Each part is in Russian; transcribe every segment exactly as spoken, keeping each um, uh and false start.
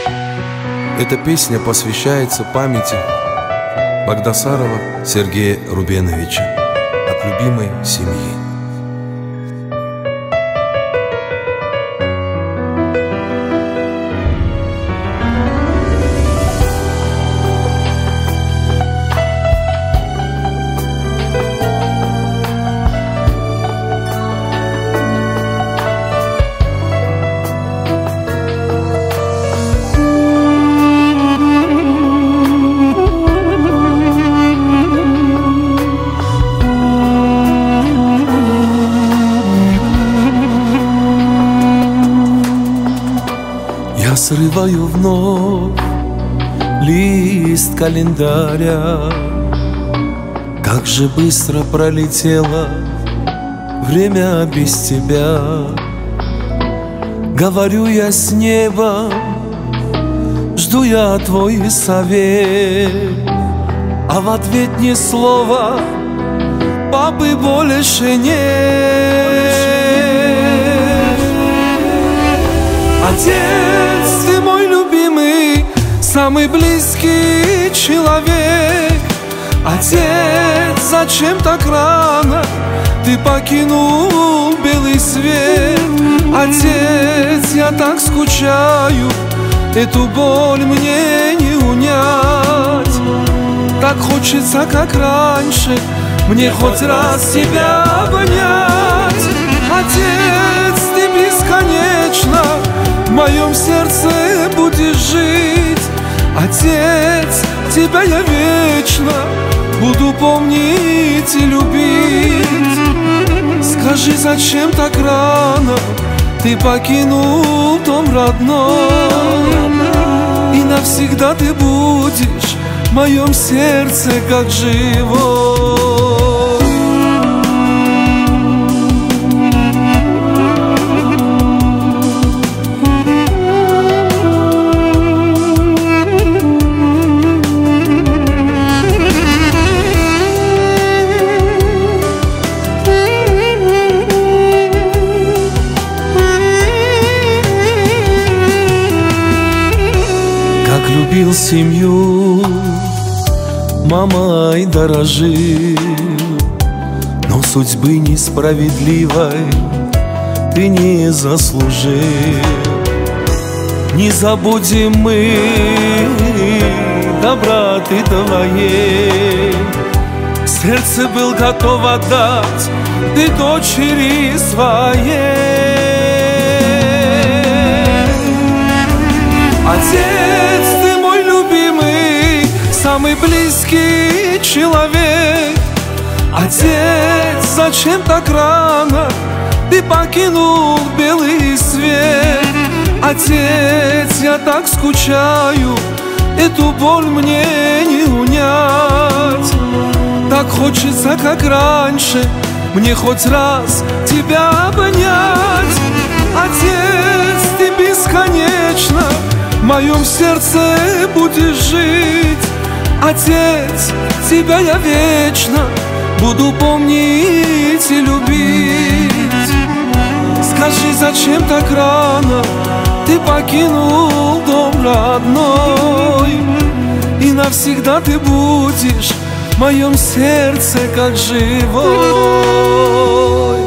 Эта песня посвящается памяти Багдасарова Сергея Рубеновича от любимой семьи. Я срываю вновь лист календаря. Как же быстро пролетело время без тебя. Говорю я с небом, жду я твой совет, а в ответ ни слова, папы больше нет. Отец, ты мой любимый, самый близкий человек. Отец, зачем так рано ты покинул белый свет? Отец, я так скучаю, эту боль мне не унять. Так хочется, как раньше, мне хоть раз тебя обнять. Отец, ты бесконечно в моем сердце будешь жить. Отец, тебя я вечно буду помнить и любить. Скажи, зачем так рано ты покинул дом родной? И навсегда ты будешь в моем сердце как живой. Любил семью, мамой дорожил, но судьбы несправедливой ты не заслужил. Не забудем мы доброты твоей, сердце был готов отдать ты дочери своей. Отец, ты мой любимый, самый близкий человек. Отец, зачем так рано ты покинул белый свет? Отец, я так скучаю, эту боль мне не унять. Так хочется, как раньше, мне хоть раз тебя обнять. Отец, ты бесконечно в моем сердце будешь жить. Отец, тебя я вечно буду помнить и любить. Скажи, зачем так рано ты покинул дом родной? И навсегда ты будешь в моем сердце как живой.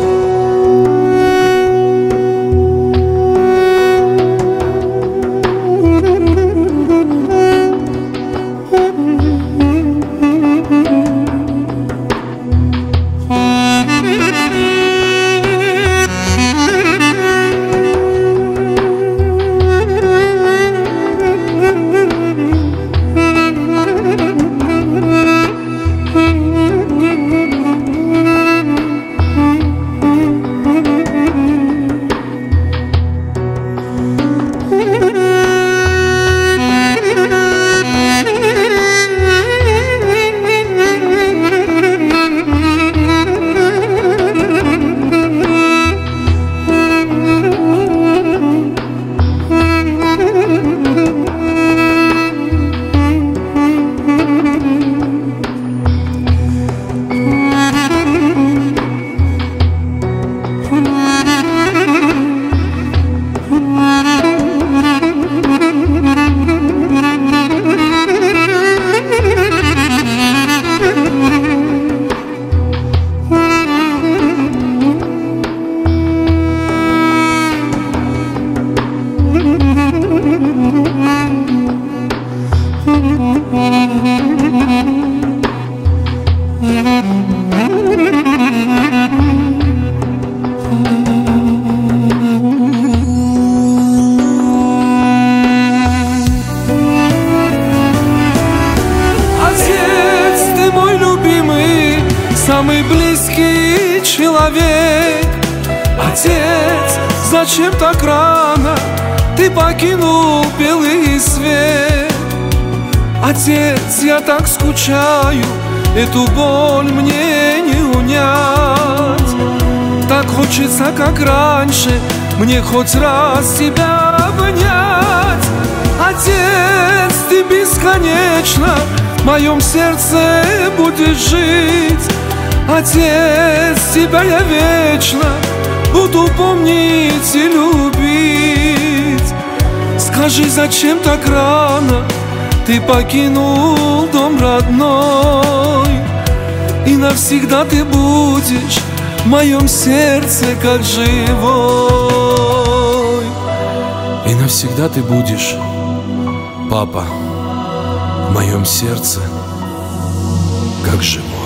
зачем так рано ты покинул белый свет? Отец, я так скучаю, эту боль мне не унять. Так хочется, как раньше, мне хоть раз тебя обнять. Отец, ты бесконечно в моем сердце будешь жить. Отец, тебя я вечно буду помнить и любить. Скажи, зачем так рано ты покинул дом родной? И навсегда ты будешь в моем сердце как живой. И навсегда ты будешь, папа, в моем сердце как живой.